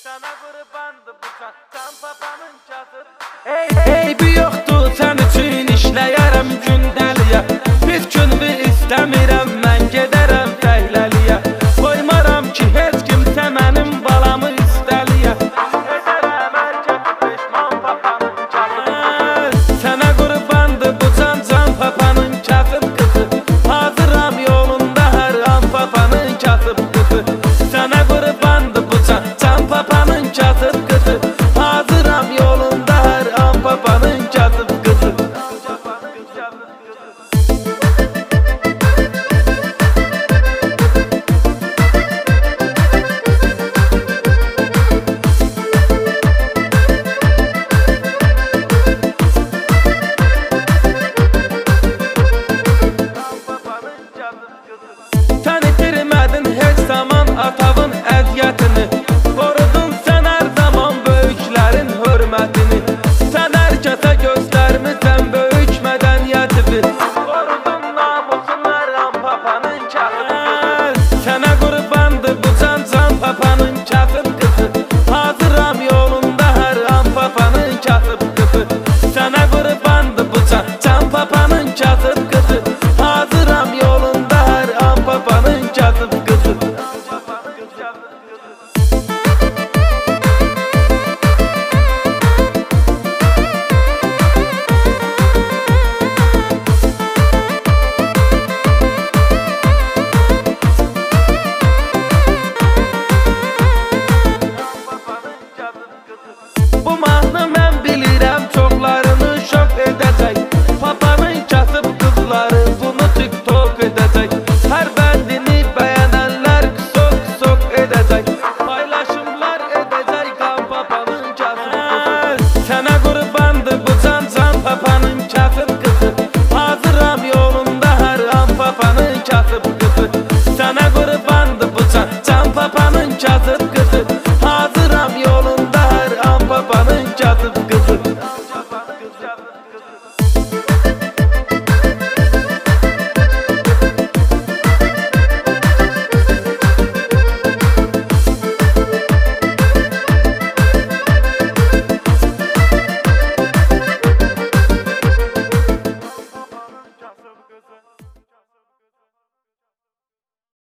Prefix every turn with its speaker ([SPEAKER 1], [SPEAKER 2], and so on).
[SPEAKER 1] Sana qurbandı bu can papanın çatır.
[SPEAKER 2] Eybi yoxdur sən üçün işləyərəm gündəliyə. Biz günümü istəmirəm, mən gedərəm fəhləliyə. Qoymaram ki, heç kimsə mənim balamı istəliyə.
[SPEAKER 1] Edərəm erkek peşman papanın çatır.
[SPEAKER 2] Sənə qurbandı bu can papanın kasıb qızı. Hazıram yolunda hər an papanın kasıb qızı. Sənə qurbandı bu can papanın kasıb qızı. Hazıram yolunda hər an papanın kasıb qızı. Sən itirmədin heç zaman atavın əziyyətini. Qorudun sən hər zaman böyüklərin hörmətini. Sən hər kəsə göstərmisən böyük mədəniyyətini.
[SPEAKER 1] Korudun namusun her an papanın çatır.
[SPEAKER 2] Sənə qurbandı bu can papanın kasıb qızı. Hazıram yolunda hər an papanın kasıb qızı. Sənə qurbandı bu can papanın kasıb qızı. Hazıram yolunda hər an papanın kasıb qızı. Bu mahnı mən bilirəm çoxlarını şok edəcək. Papanın kasıb qızları bunu TikTok edəcək. Hər bəndini bəyənənlər qısok edəcək. Paylaşımlar edəcək qan papanın kasıb qızı. Sənə qurbandı bu can papanın kasıb qızı. Hazıram yolunda hər an papanın kasıb qızı. Sənə qurbandı bu can papanın kasıb qızı. Hazıram yolunda hər an papanın kasıb qızı.